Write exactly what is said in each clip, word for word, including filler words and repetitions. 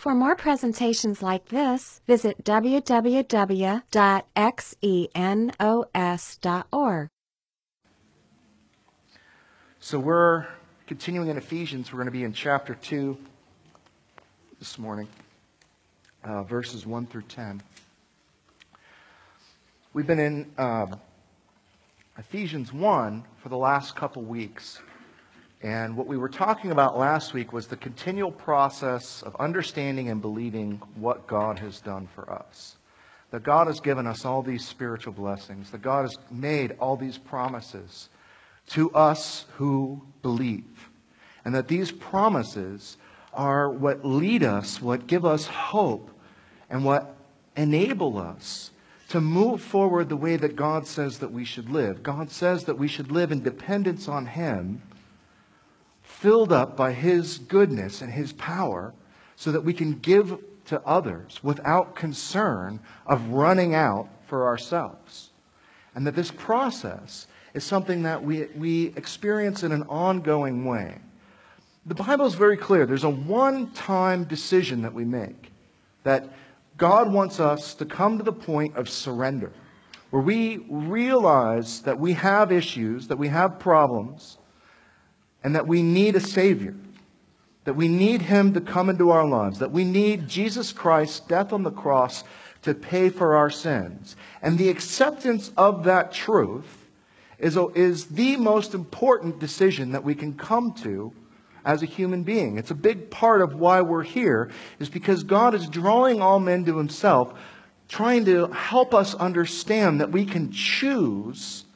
For more presentations like this, visit w w w dot xenos dot org. So we're continuing in Ephesians. We're going to be in chapter two this morning, uh, verses one through ten. We've been in uh, Ephesians one for the last couple weeks. And what we were talking about last week was the continual process of understanding and believing what God has done for us. That God has given us all these spiritual blessings. That God has made all these promises to us who believe. And that these promises are what lead us, what give us hope, and what enable us to move forward the way that God says that we should live. God says that we should live in dependence on Him, filled up by His goodness and His power, so that we can give to others without concern of running out for ourselves. And that this process is something that we, we experience in an ongoing way. The Bible is very clear. There's a one-time decision that we make, that God wants us to come to the point of surrender, where we realize that we have issues, that we have problems, and that we need a Savior, that we need Him to come into our lives, that we need Jesus Christ's death on the cross to pay for our sins. And the acceptance of that truth is, is the most important decision that we can come to as a human being. It's a big part of why we're here, is because God is drawing all men to Himself, trying to help us understand that we can choose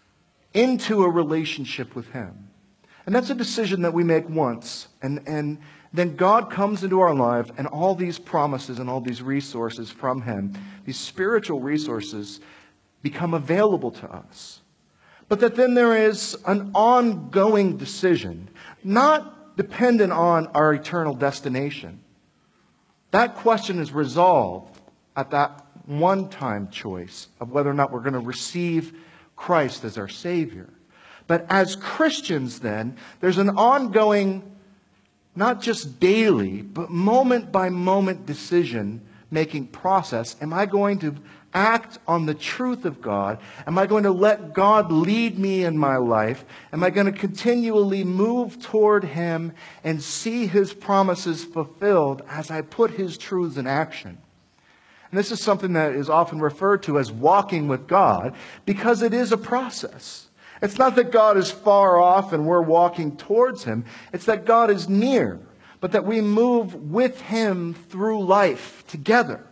into a relationship with Him. And that's a decision that we make once. And, and then God comes into our life, and all these promises and all these resources from Him, these spiritual resources, become available to us. But that then there is an ongoing decision, not dependent on our eternal destination. That question is resolved at that one-time choice of whether or not we're going to receive Christ as our Savior. But as Christians then, there's an ongoing, not just daily, but moment-by-moment decision-making process. Am I going to act on the truth of God? Am I going to let God lead me in my life? Am I going to continually move toward Him and see His promises fulfilled as I put His truths in action? And this is something that is often referred to as walking with God, because it is a process. It's not that God is far off and we're walking towards Him. It's that God is near, but that we move with Him through life together.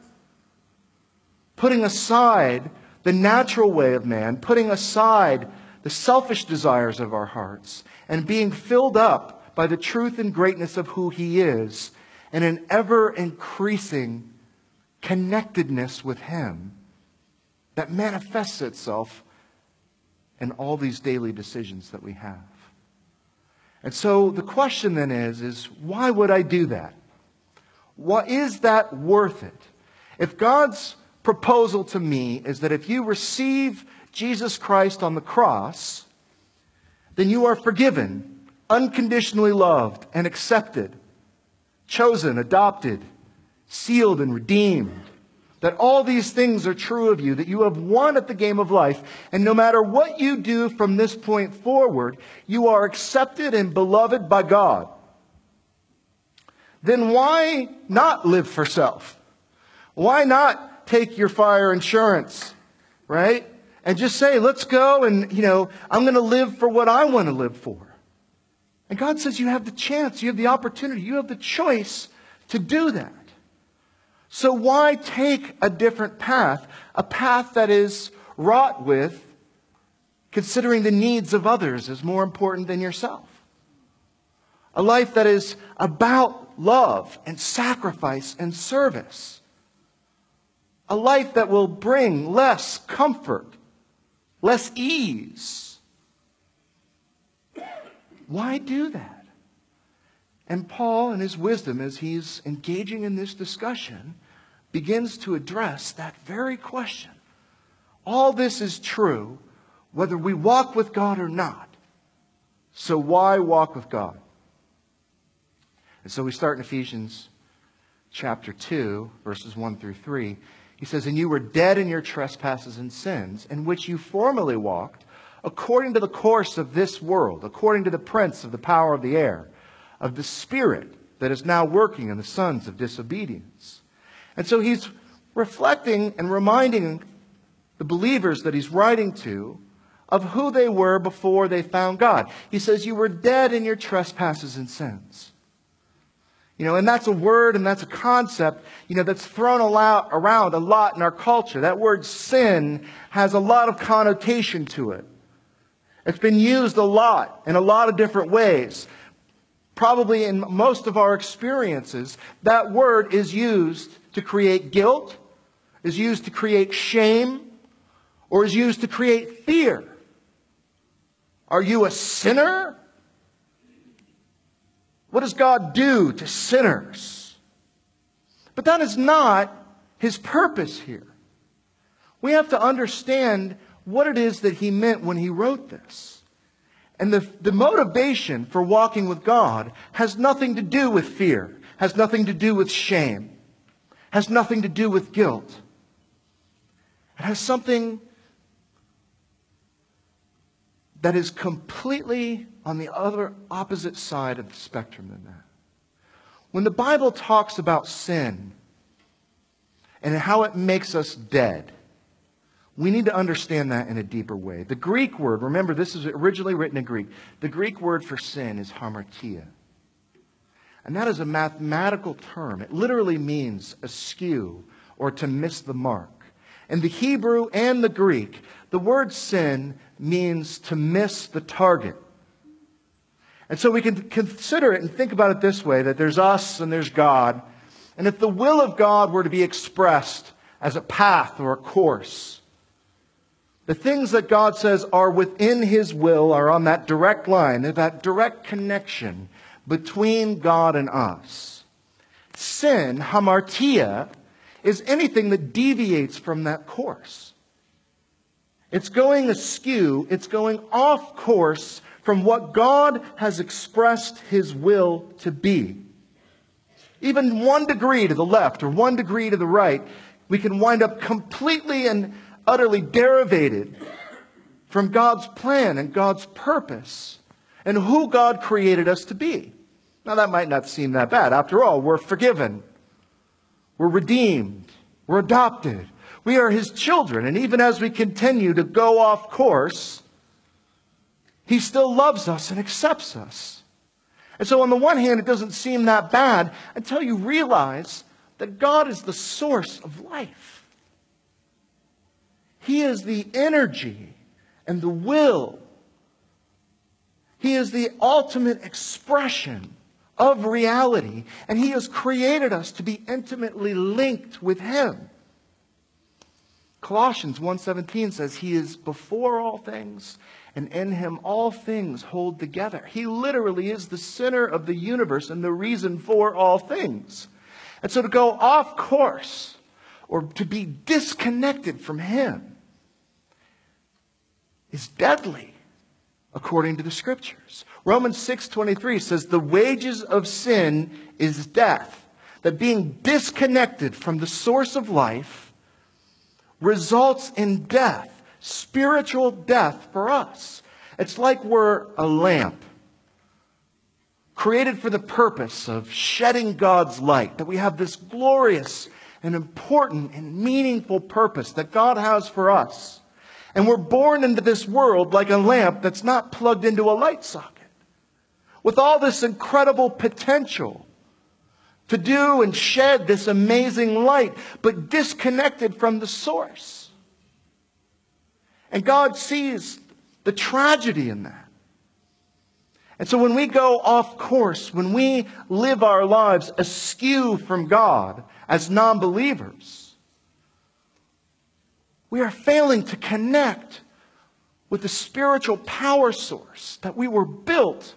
Putting aside the natural way of man, putting aside the selfish desires of our hearts, and being filled up by the truth and greatness of who He is, and an ever-increasing connectedness with Him that manifests itself in all these daily decisions that we have. And so the question then is, is why would I do that? What is that worth it? If God's proposal to me is that if you receive Jesus Christ on the cross, then you are forgiven, unconditionally loved and accepted, chosen, adopted, sealed and redeemed, that all these things are true of you, that you have won at the game of life, and no matter what you do from this point forward, you are accepted and beloved by God, then why not live for self? Why not take your fire insurance, right? And just say, let's go and, you know, I'm going to live for what I want to live for. And God says you have the chance, you have the opportunity, you have the choice to do that. So why take a different path, a path that is wrought with considering the needs of others is more important than yourself? A life that is about love and sacrifice and service. A life that will bring less comfort, less ease. Why do that? And Paul, in his wisdom, as he's engaging in this discussion, begins to address that very question. All this is true whether we walk with God or not. So why walk with God? And so we start in Ephesians chapter two, verses one through three, he says, "And you were dead in your trespasses and sins, in which you formerly walked, according to the course of this world, according to the prince of the power of the air, of the spirit that is now working in the sons of disobedience." And so he's reflecting and reminding the believers that he's writing to of who they were before they found God. He says, you were dead in your trespasses and sins. You know, and that's a word and that's a concept, you know, that's thrown a lot, around a lot in our culture. That word sin has a lot of connotation to it. It's been used a lot in a lot of different ways. Probably in most of our experiences, that word is used to create guilt, is used to create shame, or is used to create fear. Are you a sinner? What does God do to sinners? But that is not His purpose here. We have to understand what it is that He meant when He wrote this. And the, the motivation for walking with God has nothing to do with fear, has nothing to do with shame, has nothing to do with guilt. It has something that is completely on the other opposite side of the spectrum than that. When the Bible talks about sin and how it makes us dead, we need to understand that in a deeper way. The Greek word, remember this is originally written in Greek, the Greek word for sin is hamartia. And that is a mathematical term. It literally means askew or to miss the mark. In the Hebrew and the Greek, the word sin means to miss the target. And so we can consider it and think about it this way, that there's us and there's God. And if the will of God were to be expressed as a path or a course, the things that God says are within His will are on that direct line, that direct connection between God and us. Sin, hamartia, is anything that deviates from that course. It's going askew, it's going off course from what God has expressed His will to be. Even one degree to the left or one degree to the right, we can wind up completely and utterly derivated from God's plan and God's purpose and who God created us to be. Now that might not seem that bad. After all, we're forgiven. We're redeemed. We're adopted. We are His children. And even as we continue to go off course, He still loves us and accepts us. And so on the one hand, it doesn't seem that bad until you realize that God is the source of life. He is the energy and the will. He is the ultimate expression of reality. And He has created us to be intimately linked with Him. Colossians one seventeen says He is before all things, and in Him all things hold together. He literally is the center of the universe and the reason for all things. And so to go off course or to be disconnected from Him is deadly, according to the Scriptures. Romans six twenty-three says the wages of sin is death. That being disconnected from the source of life results in death, spiritual death for us. It's like we're a lamp created for the purpose of shedding God's light, that we have this glorious and important and meaningful purpose that God has for us. And we're born into this world like a lamp that's not plugged into a light socket, with all this incredible potential to do and shed this amazing light, but disconnected from the source. And God sees the tragedy in that. And so when we go off course, when we live our lives askew from God as non-believers, we are failing to connect with the spiritual power source that we were built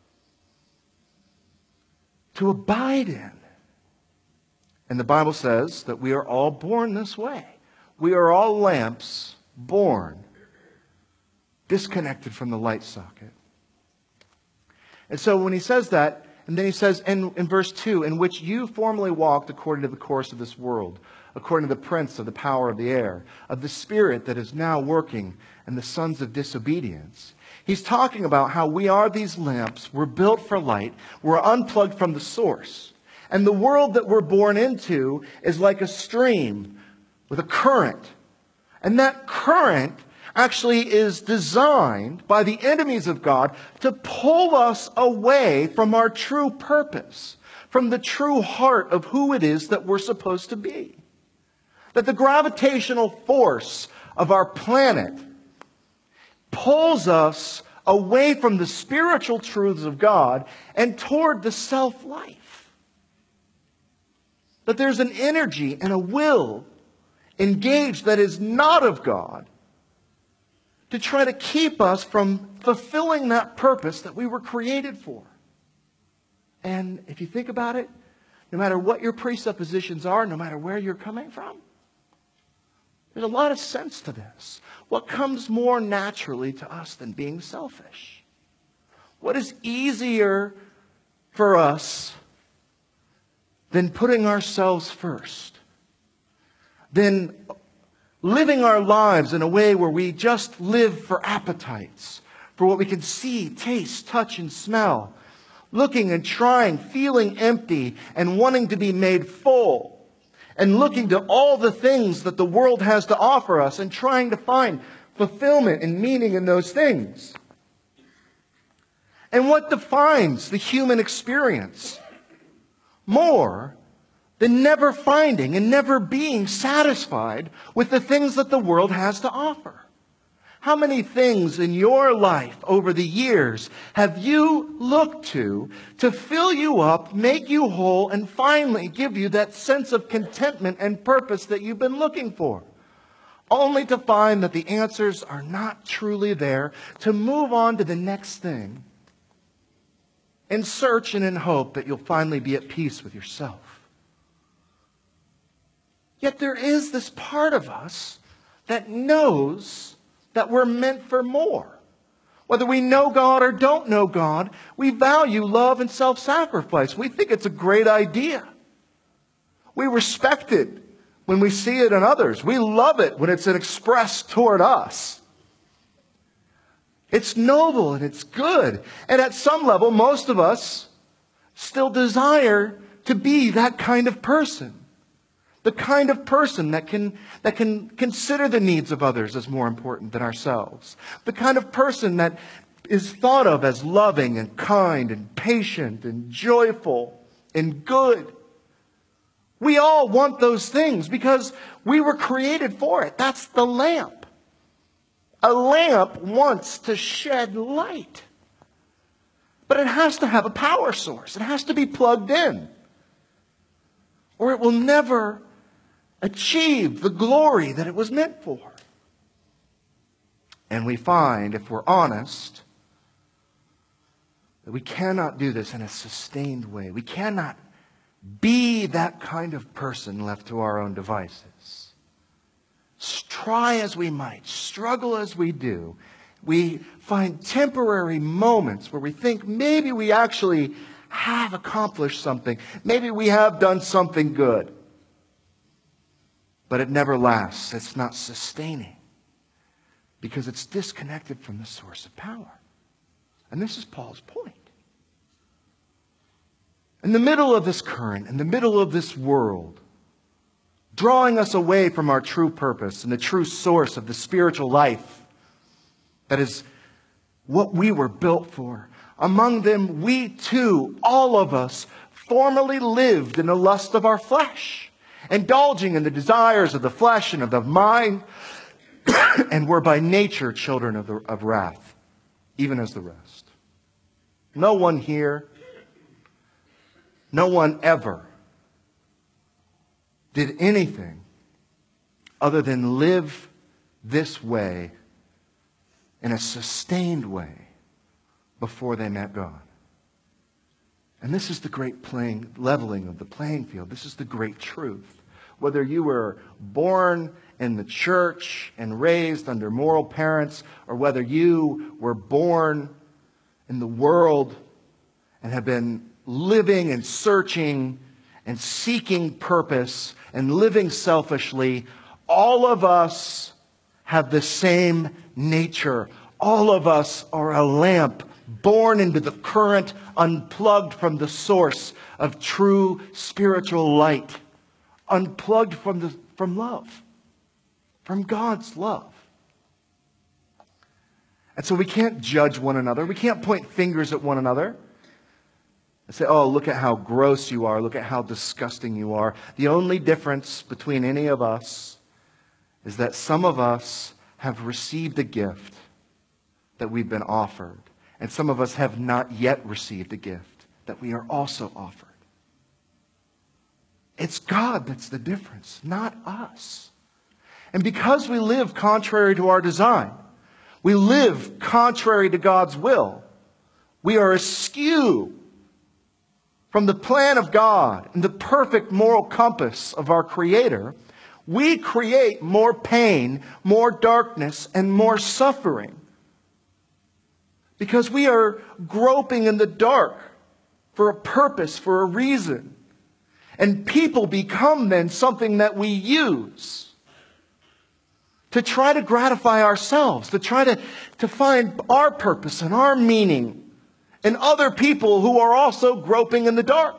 to abide in. And the Bible says that we are all born this way. We are all lamps born disconnected from the light socket. And so when he says that, And then he says in, in verse two, in which you formerly walked according to the course of this world, according to the prince of the power of the air, of the spirit that is now working in the sons of disobedience. He's talking about how we are these lamps. We're built for light. We're unplugged from the source. And the world that we're born into is like a stream with a current. And that current actually is designed by the enemies of God to pull us away from our true purpose, from the true heart of who it is that we're supposed to be. That the gravitational force of our planet pulls us away from the spiritual truths of God and toward the self-life. That there's an energy and a will engaged that is not of God to try to keep us from fulfilling that purpose that we were created for. And if you think about it, no matter what your presuppositions are, no matter where you're coming from, there's a lot of sense to this. What comes more naturally to us than being selfish? What is easier for us than putting ourselves first? Than living our lives in a way where we just live for appetites, for what we can see, taste, touch, and smell, looking and trying, feeling empty, and wanting to be made full, and looking to all the things that the world has to offer us and trying to find fulfillment and meaning in those things. And what defines the human experience more than never finding and never being satisfied with the things that the world has to offer? How many things in your life over the years have you looked to to fill you up, make you whole, and finally give you that sense of contentment and purpose that you've been looking for? Only to find that the answers are not truly there, to move on to the next thing in search and in hope that you'll finally be at peace with yourself. Yet there is this part of us that knows that we're meant for more. Whether we know God or don't know God, we value love and self-sacrifice. We think it's a great idea. We respect it when we see it in others. We love it when it's expressed toward us. It's noble and it's good. And at some level, most of us still desire to be that kind of person. The kind of person that can, that can consider the needs of others as more important than ourselves. The kind of person that is thought of as loving and kind and patient and joyful and good. We all want those things because we were created for it. That's the lamp. A lamp wants to shed light. But it has to have a power source. It has to be plugged in. Or it will never achieve the glory that it was meant for. And we find, if we're honest, that we cannot do this in a sustained way. We cannot be that kind of person left to our own devices. Try as we might, struggle as we do, we find temporary moments where we think maybe we actually have accomplished something. Maybe we have done something good. But it never lasts. It's not sustaining because it's disconnected from the source of power. And this is Paul's point. In the middle of this current, in the middle of this world, drawing us away from our true purpose and the true source of the spiritual life that is what we were built for. Among them, we too, all of us, formerly lived in the lust of our flesh, indulging in the desires of the flesh and of the mind, and were by nature children of, the, of wrath, even as the rest. No one here, no one ever did anything other than live this way in a sustained way before they met God. And this is the great playing, leveling of the playing field. This is the great truth. Whether you were born in the church and raised under moral parents, or whether you were born in the world and have been living and searching and seeking purpose and living selfishly, all of us have the same nature. All of us are a lamp born into the current, unplugged from the source of true spiritual light, unplugged from the from love, from God's love. And so we can't judge one another. We can't point fingers at one another and say, oh, look at how gross you are. Look at how disgusting you are. The only difference between any of us is that some of us have received a gift that we've been offered, and some of us have not yet received a gift that we are also offered. It's God that's the difference, not us. And because we live contrary to our design, we live contrary to God's will, we are askew from the plan of God and the perfect moral compass of our Creator. We create more pain, more darkness, and more suffering because we are groping in the dark for a purpose, for a reason. And people become then something that we use to try to gratify ourselves, to try to, to find our purpose and our meaning in other people who are also groping in the dark.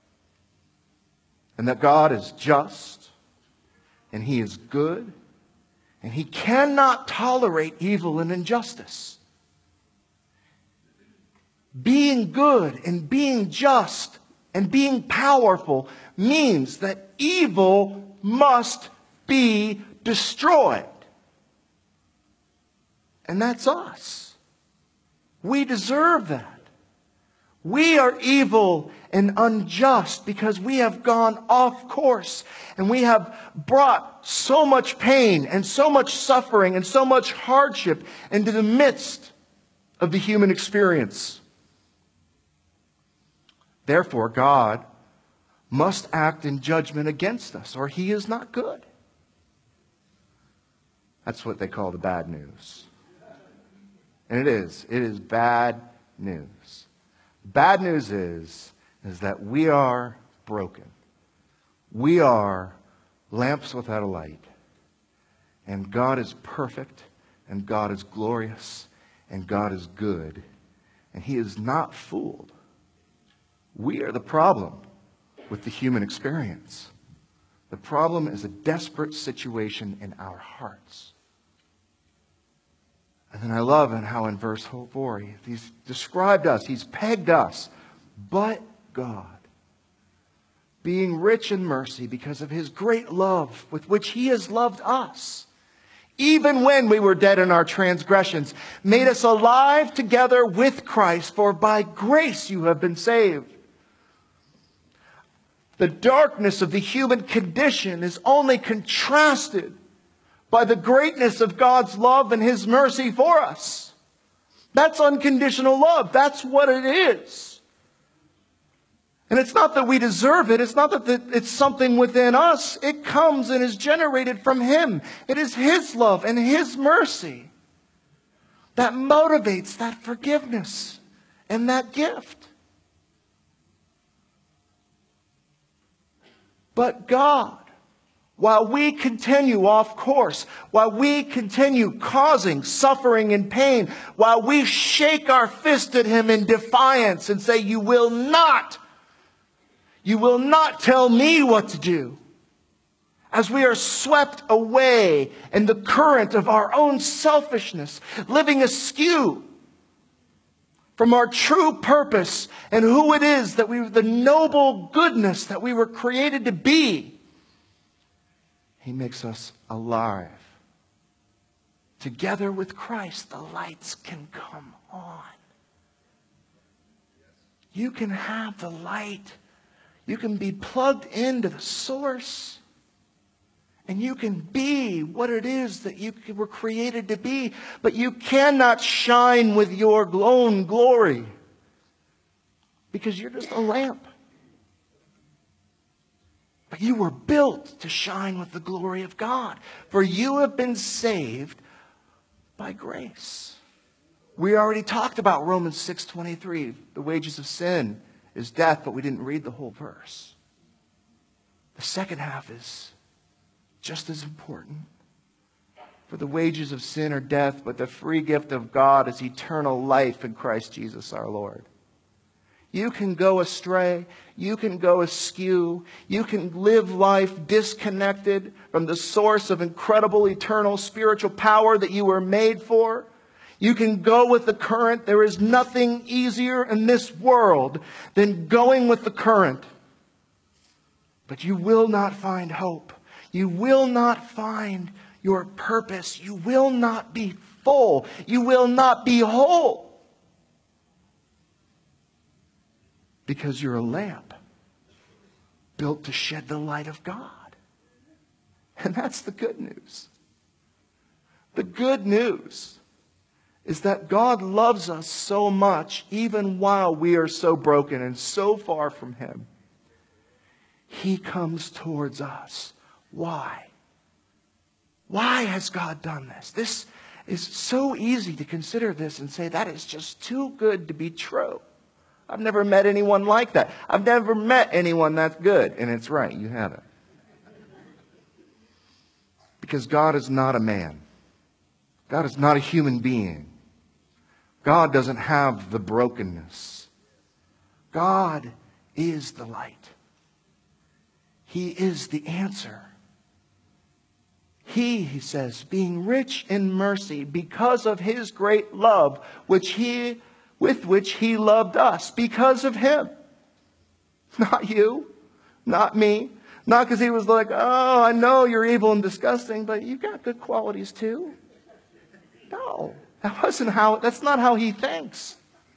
And that God is just, and He is good, and He cannot tolerate evil and injustice. Being good and being just and being powerful means that evil must be destroyed. And that's us. We deserve that. We are evil and unjust because we have gone off course and we have brought so much pain and so much suffering and so much hardship into the midst of the human experience. Therefore, God must act in judgment against us, or He is not good. That's what they call the bad news. And it is. It is bad news. Bad news is, is that we are broken. We are lamps without a light. And God is perfect, and God is glorious, and God is good. And He is not fooled. We are the problem with the human experience. The problem is a desperate situation in our hearts. And then I love how in verse four, He's described us, He's pegged us, but God, being rich in mercy because of His great love with which He has loved us, even when we were dead in our transgressions, made us alive together with Christ, for by grace you have been saved. The darkness of the human condition is only contrasted by the greatness of God's love and His mercy for us. That's unconditional love. That's what it is. And it's not that we deserve it. It's not that it's something within us. It comes and is generated from Him. It is His love and His mercy that motivates that forgiveness and that gift. But God, while we continue off course, while we continue causing suffering and pain, while we shake our fist at Him in defiance and say, you will not, you will not tell me what to do, as we are swept away in the current of our own selfishness, living askew from our true purpose and who it is that we, the noble goodness that we were created to be, He makes us alive. Together with Christ, the lights can come on. You can have the light. You can be plugged into the source. And you can be what it is that you were created to be. But you cannot shine with your own glory, because you're just a lamp. But you were built to shine with the glory of God. For you have been saved by grace. We already talked about Romans six twenty-three. The wages of sin is death, but we didn't read the whole verse. The second half is just as important. For the wages of sin are death, but the free gift of God is eternal life in Christ Jesus our Lord. You can go astray. You can go askew. You can live life disconnected from the source of incredible eternal spiritual power that you were made for. You can go with the current. There is nothing easier in this world than going with the current. But you will not find hope. You will not find your purpose. You will not be full. You will not be whole. Because you're a lamp built to shed the light of God. And that's the good news. The good news is that God loves us so much, even while we are so broken and so far from Him. He comes towards us. Why? Why has God done this? This is so easy to consider this and say, that is just too good to be true. I've never met anyone like that. I've never met anyone that's good. And it's right, you haven't. Because God is not a man. God is not a human being. God doesn't have the brokenness. God is the light. He is the answer. He, he says, being rich in mercy because of His great love, which He, with which He loved us, because of Him. Not you, not me, not because He was like, oh, I know you're evil and disgusting, but you've got good qualities too. No, that wasn't how, that's not how He thinks.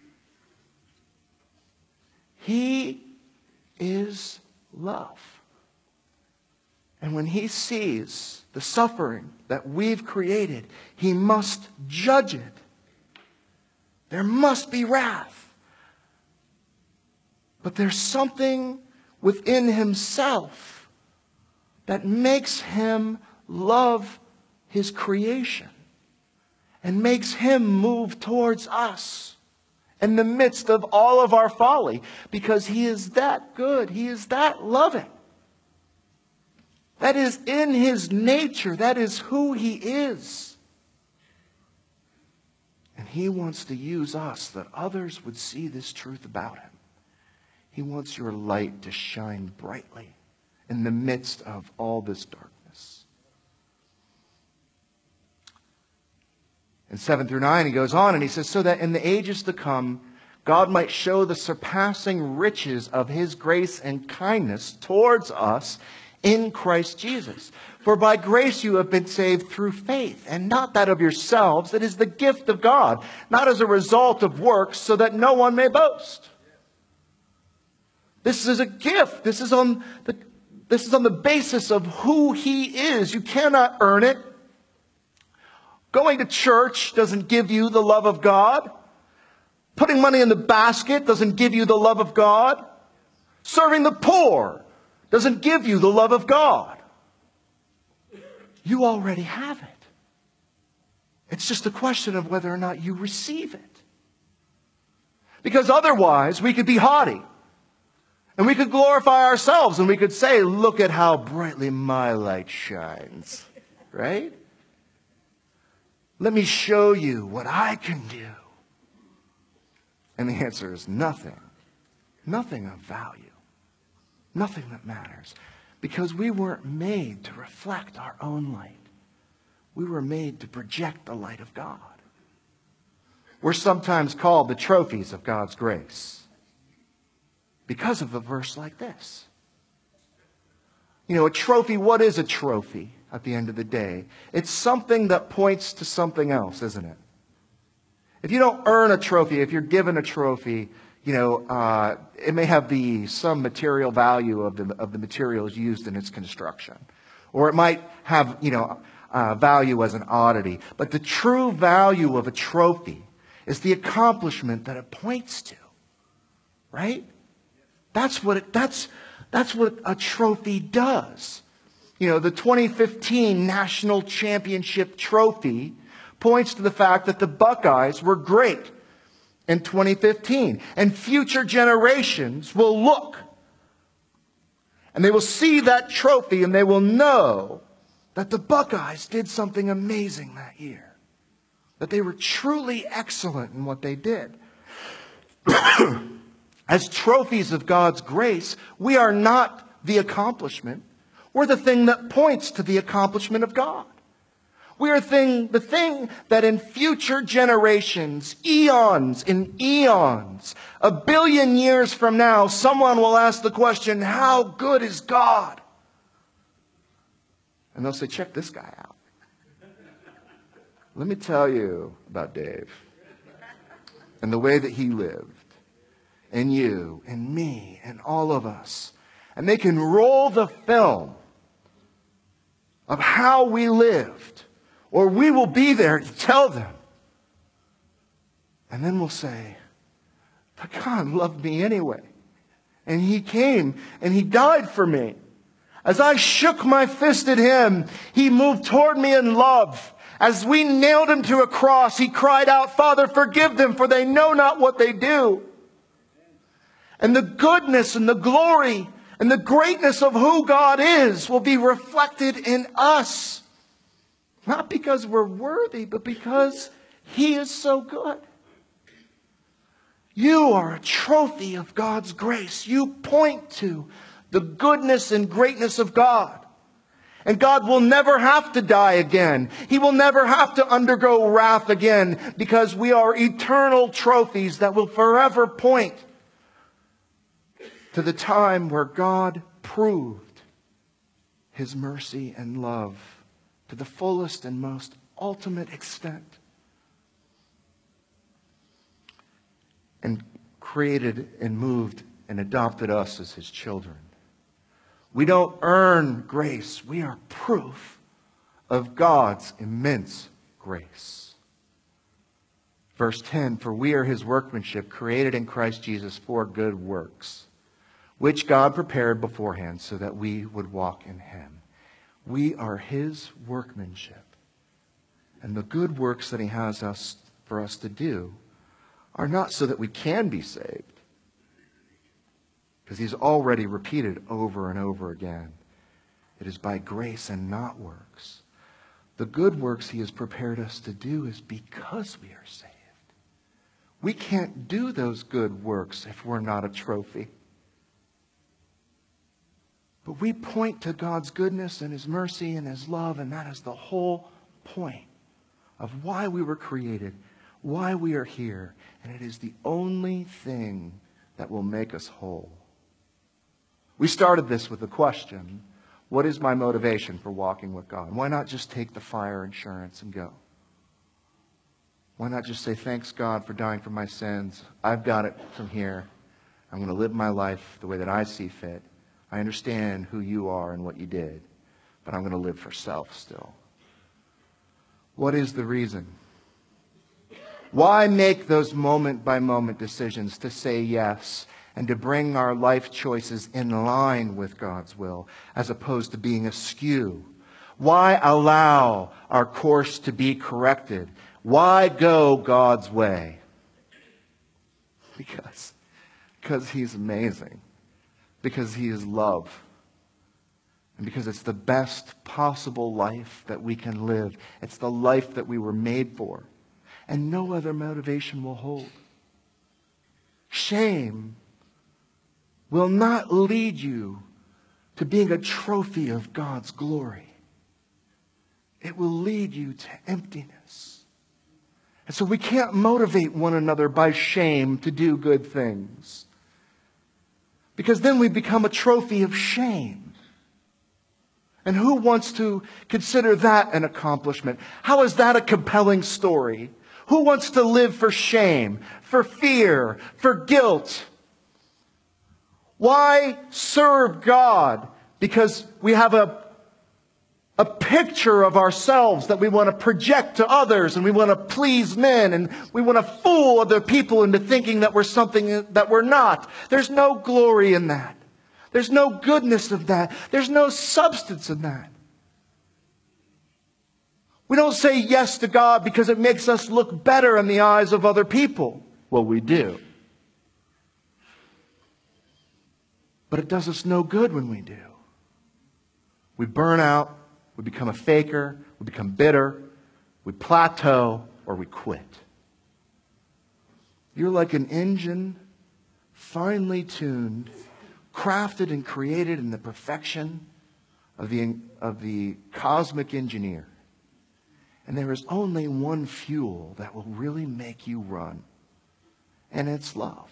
He is love. And when He sees the suffering that we've created, He must judge it. There must be wrath. But there's something within Himself that makes Him love His creation and makes Him move towards us in the midst of all of our folly, because He is that good. He is that loving. That is in His nature. That is who He is. And He wants to use us that others would see this truth about Him. He wants your light to shine brightly in the midst of all this darkness. In seven through nine, he goes on and he says, so that in the ages to come, God might show the surpassing riches of His grace and kindness towards us in Christ Jesus. For by grace you have been saved through faith, and not that of yourselves. It is the gift of God, not as a result of works, so that no one may boast. This is a gift. This is on the, this is on the basis of who He is. You cannot earn it. Going to church doesn't give you the love of God. Putting money in the basket doesn't give you the love of God. Serving the poor doesn't give you the love of God. You already have it. It's just a question of whether or not you receive it. Because otherwise, we could be haughty. And we could glorify ourselves. And we could say, look at how brightly my light shines. Right? Let me show you what I can do. And the answer is nothing. Nothing of value. Nothing that matters. Because we weren't made to reflect our own light. We were made to project the light of God. We're sometimes called the trophies of God's grace because of a verse like this. You know, a trophy, what is a trophy at the end of the day? It's something that points to something else, isn't it? If you don't earn a trophy, if you're given a trophy, you know, uh, it may have the some material value of the of the materials used in its construction, or it might have, you know, uh, value as an oddity. But the true value of a trophy is the accomplishment that it points to, right? That's what it, that's that's what a trophy does. You know, the twenty fifteen National Championship Trophy points to the fact that the Buckeyes were great in twenty fifteen. And future generations will look and they will see that trophy and they will know that the Buckeyes did something amazing that year. That they were truly excellent in what they did. As trophies of God's grace, we are not the accomplishment. We're the thing that points to the accomplishment of God. We are thing, the thing that in future generations, eons and eons, a billion years from now, someone will ask the question, how good is God? And they'll say, check this guy out. Let me tell you about Dave and the way that he lived, and you and me and all of us. And they can roll the film of how we lived, or we will be there to tell them. And then we'll say, but God loved me anyway. And He came and He died for me. As I shook my fist at Him, He moved toward me in love. As we nailed Him to a cross, He cried out, Father, forgive them, for they know not what they do. And the goodness and the glory and the greatness of who God is will be reflected in us. Not because we're worthy, but because He is so good. You are a trophy of God's grace. You point to the goodness and greatness of God. And God will never have to die again. He will never have to undergo wrath again, because we are eternal trophies that will forever point to the time where God proved His mercy and love to the fullest and most ultimate extent. And created and moved and adopted us as His children. We don't earn grace. We are proof of God's immense grace. Verse ten, for we are His workmanship, created in Christ Jesus for good works, which God prepared beforehand so that we would walk in Him. We are His workmanship. And the good works that He has us for us to do are not so that we can be saved, because He's already repeated over and over again. It is by grace and not works. The good works He has prepared us to do is because we are saved. We can't do those good works if we're not a trophy. But we point to God's goodness and His mercy and His love, and that is the whole point of why we were created, why we are here, and it is the only thing that will make us whole. We started this with the question, what is my motivation for walking with God? Why not just take the fire insurance and go? Why not just say, thanks God for dying for my sins. I've got it from here. I'm going to live my life the way that I see fit. I understand who you are and what you did, but I'm going to live for self still. What is the reason? Why make those moment-by-moment decisions to say yes and to bring our life choices in line with God's will as opposed to being askew? Why allow our course to be corrected? Why go God's way? Because, because He's amazing. Because He is love. And because it's the best possible life that we can live. It's the life that we were made for. And no other motivation will hold. Shame will not lead you to being a trophy of God's glory. It will lead you to emptiness. And so we can't motivate one another by shame to do good things. Because then we become a trophy of shame. And who wants to consider that an accomplishment? How is that a compelling story? Who wants to live for shame, for fear, for guilt? Why serve God? Because we have a, a picture of ourselves that we want to project to others, and we want to please men, and we want to fool other people into thinking that we're something that we're not. There's no glory in that. There's no goodness of that. There's no substance in that. We don't say yes to God because it makes us look better in the eyes of other people. Well, we do. But it does us no good when we do. We burn out, we become a faker, we become bitter, we plateau, or we quit. You're like an engine, finely tuned, crafted and created in the perfection of the, of the cosmic engineer. And there is only one fuel that will really make you run. And it's love.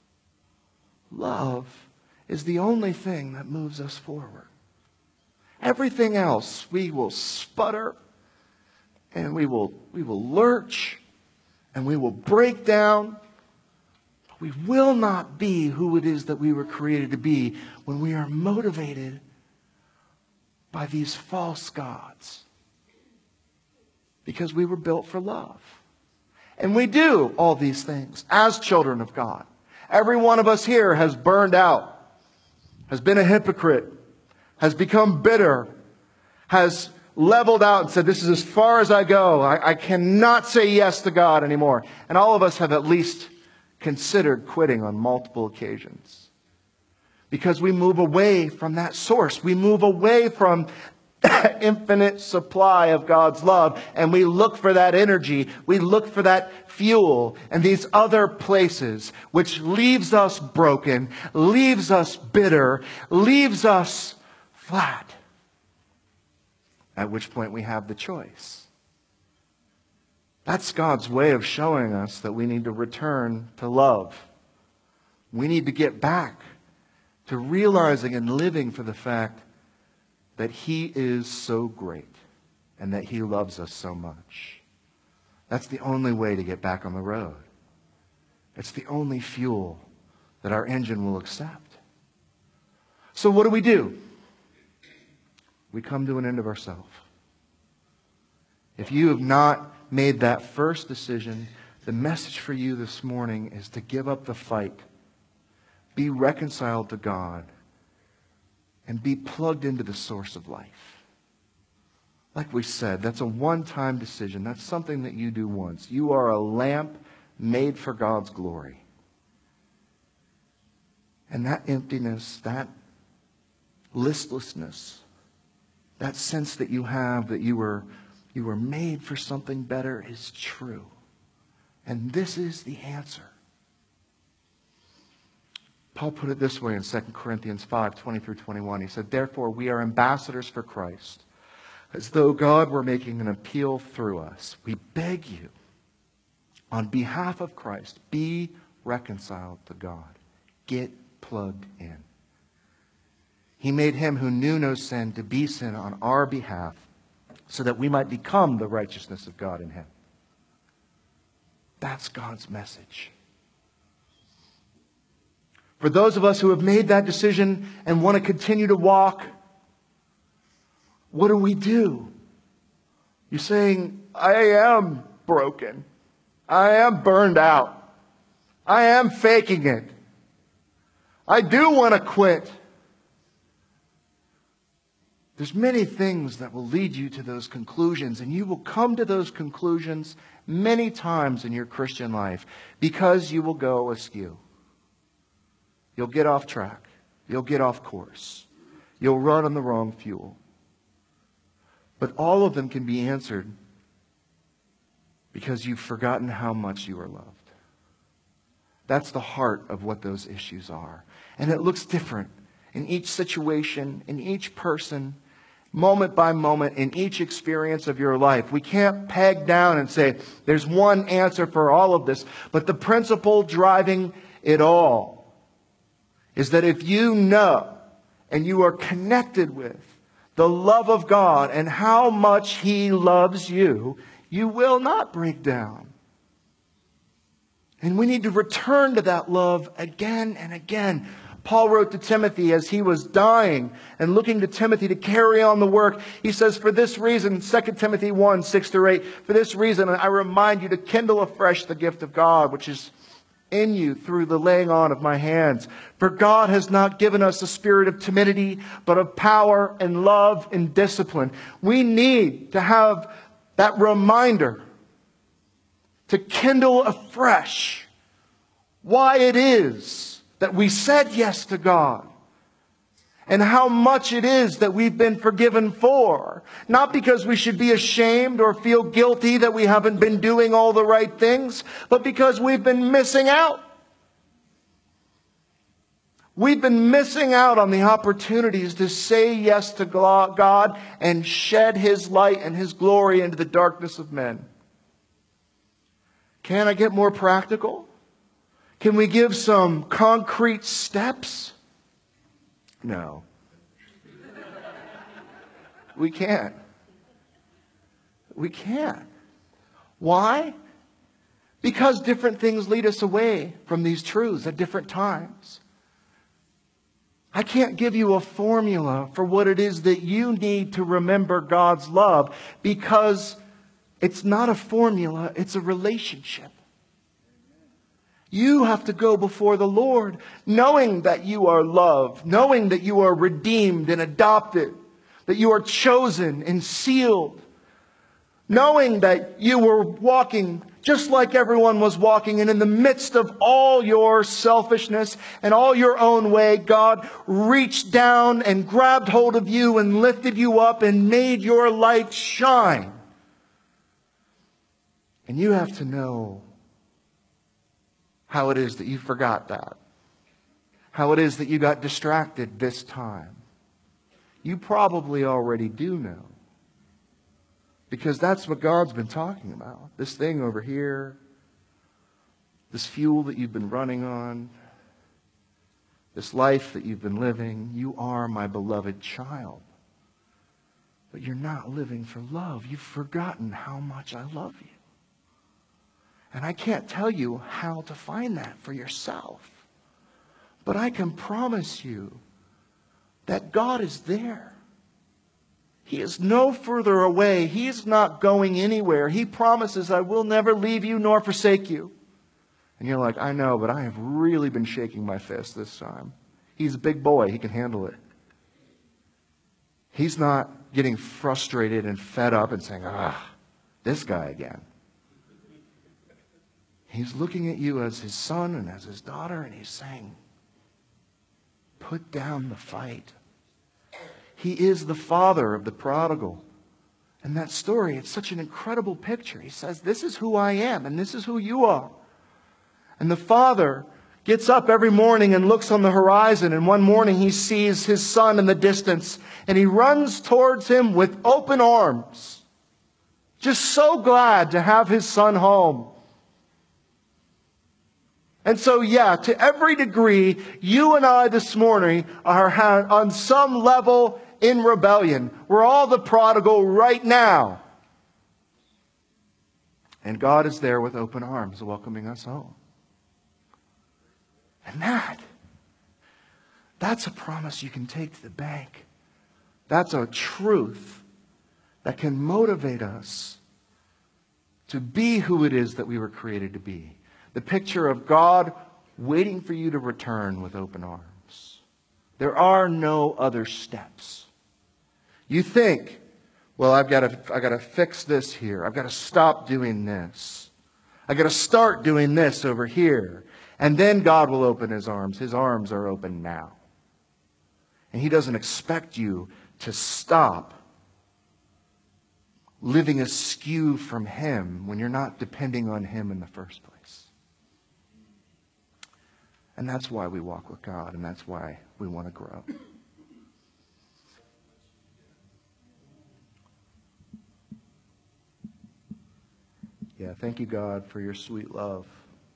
Love is the only thing that moves us forward. Everything else, we will sputter, and we will, we will lurch, and we will break down. We will not be who it is that we were created to be when we are motivated by these false gods. Because we were built for love. And we do all these things as children of God. Every one of us here has burned out, has been a hypocrite, has become bitter, has leveled out and said, this is as far as I go. I, I cannot say yes to God anymore. And all of us have at least considered quitting on multiple occasions. Because we move away from that source. We move away from infinite supply of God's love, and we look for that energy, we look for that fuel and these other places, which leaves us broken, leaves us bitter, leaves us flat. At which point we have the choice. That's God's way of showing us that we need to return to love. We need to get back to realizing and living for the fact that He is so great and that He loves us so much. That's the only way to get back on the road. It's the only fuel that our engine will accept. So what do we do? We come to an end of ourselves. If you have not made that first decision, the message for you this morning is to give up the fight. Be reconciled to God. And be plugged into the source of life. Like we said, that's a one-time decision. That's something that you do once. You are a lamp made for God's glory. And that emptiness, that listlessness, that sense that you have that you were, you were made for something better is true. And this is the answer. Paul put it this way in Second Corinthians five, twenty through twenty-one. He said, therefore, we are ambassadors for Christ, as though God were making an appeal through us. We beg you, on behalf of Christ, be reconciled to God. Get plugged in. He made Him who knew no sin to be sin on our behalf, so that we might become the righteousness of God in Him. That's God's message. For those of us who have made that decision and want to continue to walk, what do we do? You're saying, I am broken. I am burned out. I am faking it. I do want to quit. There's many things that will lead you to those conclusions, and you will come to those conclusions many times in your Christian life because you will go askew. You'll get off track. You'll get off course. You'll run on the wrong fuel. But all of them can be answered because you've forgotten how much you are loved. That's the heart of what those issues are. And it looks different in each situation, in each person, moment by moment, in each experience of your life. We can't peg down and say, there's one answer for all of this. But the principle driving it all is that if you know and you are connected with the love of God and how much He loves you, you will not break down. And we need to return to that love again and again. Paul wrote to Timothy as he was dying and looking to Timothy to carry on the work. He says, for this reason, Second Timothy one, six through eight, for this reason I remind you to kindle afresh the gift of God, which is in you through the laying on of my hands. For God has not given us a spirit of timidity, but of power and love and discipline. We need to have that reminder to kindle afresh why it is that we said yes to God, and how much it is that we've been forgiven for. Not because we should be ashamed or feel guilty that we haven't been doing all the right things, but because we've been missing out. We've been missing out on the opportunities to say yes to God and shed His light and His glory into the darkness of men. Can I get more practical? Can we give some concrete steps? No. We can't. We can't. Why? Because different things lead us away from these truths at different times. I can't give you a formula for what it is that you need to remember God's love, because it's not a formula, it's a relationship. You have to go before the Lord knowing that you are loved, knowing that you are redeemed and adopted, that you are chosen and sealed, knowing that you were walking just like everyone was walking, and in the midst of all your selfishness and all your own way, God reached down and grabbed hold of you and lifted you up and made your light shine. And you have to know how it is that you forgot that. How it is that you got distracted this time. You probably already do know. Because that's what God's been talking about. This thing over here. This fuel that you've been running on. This life that you've been living. You are my beloved child. But you're not living for love. You've forgotten how much I love you. And I can't tell you how to find that for yourself. But I can promise you that God is there. He is no further away. He is not going anywhere. He promises, I will never leave you nor forsake you. And you're like, I know, but I have really been shaking my fist this time. He's a big boy. He can handle it. He's not getting frustrated and fed up and saying, ah, this guy again. He's looking at you as his son and as his daughter, and he's saying, put down the fight. He is the father of the prodigal. And that story, it's such an incredible picture. He says, this is who I am, and this is who you are. And the father gets up every morning and looks on the horizon, and one morning he sees his son in the distance, and he runs towards him with open arms. Just so glad to have his son home. And so, yeah, to every degree, you and I this morning are on some level in rebellion. We're all the prodigal right now. And God is there with open arms welcoming us home. And that, that's a promise you can take to the bank. That's a truth that can motivate us to be who it is that we were created to be. The picture of God waiting for you to return with open arms. There are no other steps. You think, well, I've got to, I've got to fix this here. I've got to stop doing this. I've got to start doing this over here. And then God will open His arms. His arms are open now. And He doesn't expect you to stop living askew from Him when you're not depending on Him in the first place. And that's why we walk with God, and that's why we want to grow. Yeah, thank you, God, for your sweet love,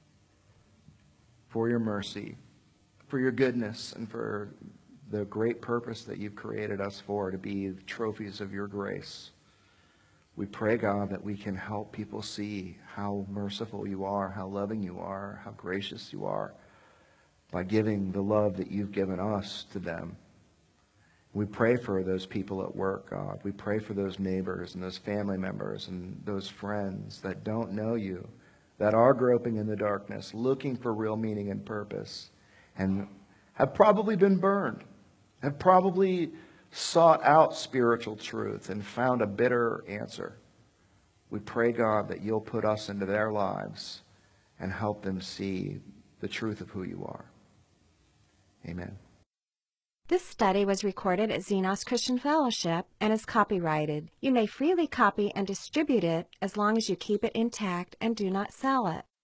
for your mercy, for your goodness, and for the great purpose that you've created us for, to be trophies of your grace. We pray, God, that we can help people see how merciful you are, how loving you are, how gracious you are, by giving the love that you've given us to them. We pray for those people at work, God. We pray for those neighbors and those family members and those friends that don't know you, that are groping in the darkness, looking for real meaning and purpose, and have probably been burned, have probably sought out spiritual truth and found a bitter answer. We pray, God, that you'll put us into their lives and help them see the truth of who you are. Amen. This study was recorded at Xenos Christian Fellowship and is copyrighted. You may freely copy and distribute it as long as you keep it intact and do not sell it.